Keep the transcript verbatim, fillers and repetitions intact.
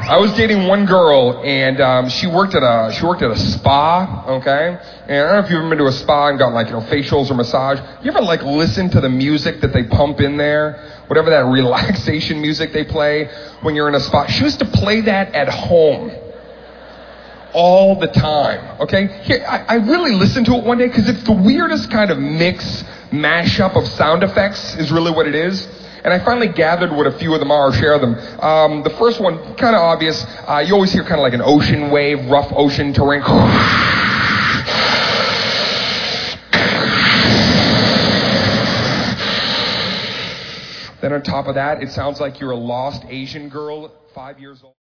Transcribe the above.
I was dating one girl, and um, she worked at a she worked at a spa. Okay, and I don't know if you've ever been to a spa and got like you know facials or massage. You ever like listen to the music that they pump in there, whatever that relaxation music they play when you're in a spa? She used to play that at home all the time. Okay, here I, I really listened to it one day because it's the weirdest kind of mix mashup of sound effects is really what it is. And I finally gathered what a few of them are, or share them. Um, the first one, kind of obvious. Uh, you always hear kind of like an ocean wave, rough ocean terrain. Then on top of that, it sounds like you're a lost Asian girl, five years old.